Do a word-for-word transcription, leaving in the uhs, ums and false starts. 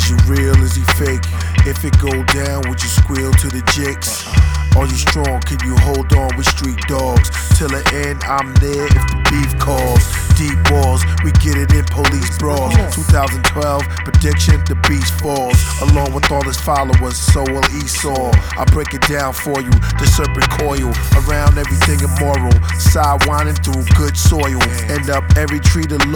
Is you real, is he fake? If it go down, would you squeal to the jigs? Are you strong? Can you hold on with street dogs? Till the end, I'm there if the beef calls. Deep walls, we get it in police brawls. twenty twelve, prediction, the beast falls. Along with all his followers, so will Esau. I break it down for you, the serpent coil. Around everything immoral, side winding through good soil. End up every tree to look.